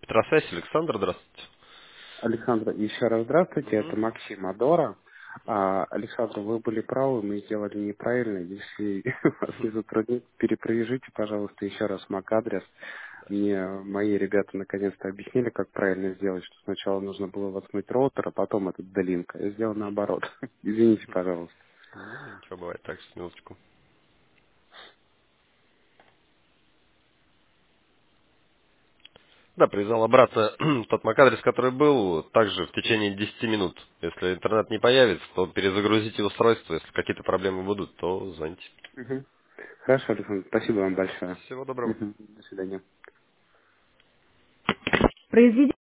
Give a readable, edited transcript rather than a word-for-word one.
Петросвязь, Александр, здравствуйте. Александр, еще раз здравствуйте, это Мгм. Максим Адора. Александр, вы были правы, мы сделали неправильно. Если вас не затруднит, перепровяжите, пожалуйста, еще раз MAC-адрес. Мне мои ребята наконец-то объяснили, как правильно сделать, что сначала нужно было воткнуть роутер, а потом этот D-Link. Я сделал наоборот. Извините, пожалуйста. Ничего, бывает так, с минуточку. Да, привязал обратно тот MAC-адрес, который был, также в течение 10 минут. Если интернет не появится, то перезагрузите устройство. Если какие-то проблемы будут, то звоните. Мгм. Хорошо, Александр, спасибо вам большое. Всего доброго. Мгм. До свидания. Произведите